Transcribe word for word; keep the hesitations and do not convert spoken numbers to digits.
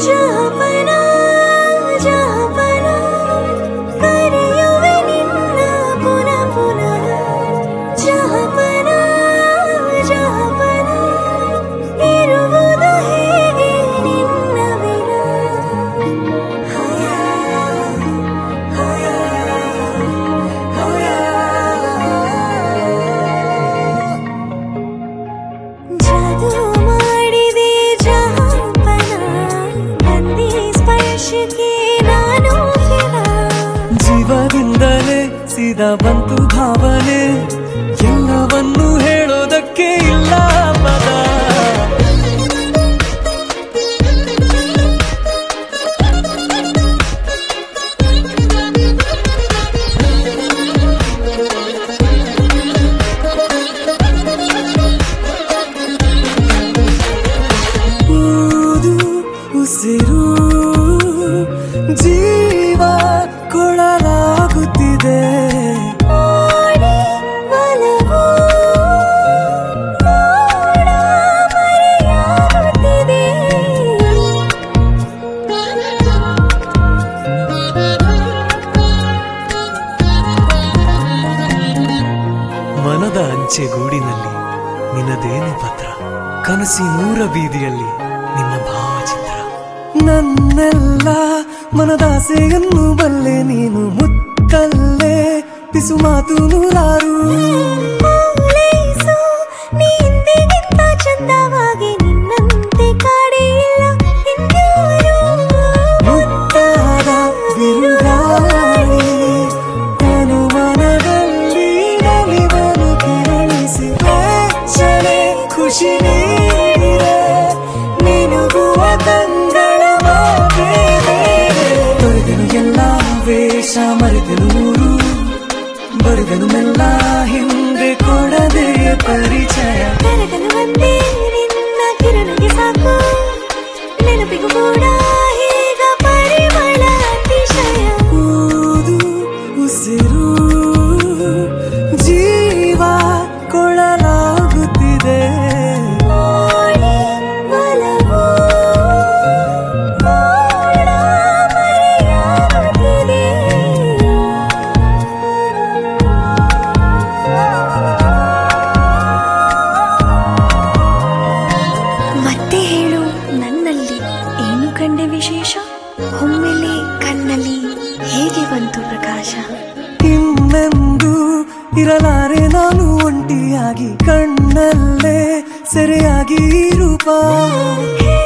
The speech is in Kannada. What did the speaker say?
ಜೀವದಿಂದಲೇ ಸೀದಾ ಬಂತು ಭಾವನೆ, ಎಲ್ಲವನ್ನೂ ಹೇಳೋದಕ್ಕೆ ಇಲ್ಲ ಪದ. ಊದು ಉಸಿರು ಜೀವ ಕೊಡಲಾಗುತ್ತಿದೆ, ಮನದ ಅಂಚೆಗೂಡಿನಲ್ಲಿ ನಿನ್ನದೇನೆ ಪತ್ರ, ಕನಸಿನೂರ ಬೀದಿಯಲ್ಲಿ ನಿನ್ನ ಭಾವಚಿತ್ರ. ನನ್ನೆಲ್ಲ ಮನದಾಸೆಯನ್ನು ಬಲ್ಲೆ ನೀನು, ಮುತ್ತಲ್ಲೇ ಪಿಸು ಮಾತು ನೂರಾರು. ಚಂದವಾಗಿ ನಿನ್ನಂತೆ ಕಾಡಿಲ್ಲ ಮುತ್ತಾದ ಬಿರುಗಾಳಿ ಅನುಮಾನದಲ್ಲಿ ನಲಿವನು ಕೆರಳಿಸಿ ವೇಚನೆ ಖುಷಿ ನೀಡಿರೆ ನಿನುಗುವ ಕಂಗಳ ಮಾತೆ. ತೊರೆದೆನು ಎಲ್ಲ ವೇಷ ಮರೆತೆನು ಊರು, ಬರೆದೆನು ಮೆಲ್ಲ ಹಿಂದೆ ಕೊಡದೆ ಪರಿಚಯ. ಕರೆದನು ಒಂದೇ ನಿನ್ನ ಕಿರಣಕ್ಕೆ ಸಾಕು, ನೆನಪಿಗೂ ಕೂಡ ಹೀಗ ಪರಿಮಳ ಅತಿಶಯ. ಊದು ಉಸಿರು ಜೀವ ಕೊಡಲಾಗುತ್ತಿದೆ, ಮತ್ತೆ ಹೇಳು ನನ್ನಲ್ಲಿ ಏನು ಕಂಡೆ ವಿಶೇಷ, ಒಮ್ಮೆಲೆ ಕಣ್ಣಲ್ಲಿ ಹೇಗೆ ಬಂತು ಪ್ರಕಾಶ. ಇನ್ನೆಂದು ಇರಲಾರೆ ನಾನು ಒಂಟಿಯಾಗಿ, ಕಣ್ಣಲ್ಲೇ ಸೆರೆಯಾಗಿ ರೂಪ.